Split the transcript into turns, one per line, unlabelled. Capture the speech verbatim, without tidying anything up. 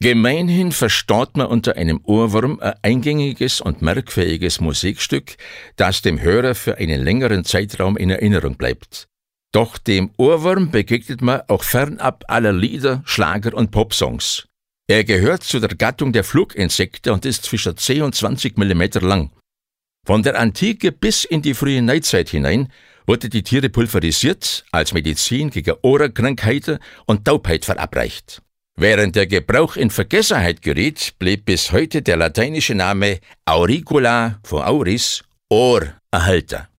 Gemeinhin versteht man unter einem Ohrwurm ein eingängiges und merkfähiges Musikstück, das dem Hörer für einen längeren Zeitraum in Erinnerung bleibt. Doch dem Ohrwurm begegnet man auch fernab aller Lieder, Schlager und Popsongs. Er gehört zu der Gattung der Fluginsekten und ist zwischen zehn und zwanzig Millimeter lang. Von der Antike bis in die frühe Neuzeit hinein wurde die Tiere pulverisiert, als Medizin gegen Ohrenkrankheiten und Taubheit verabreicht. Während der Gebrauch in Vergessenheit geriet, blieb bis heute der lateinische Name Auricula von Auris, Ohr, erhalten.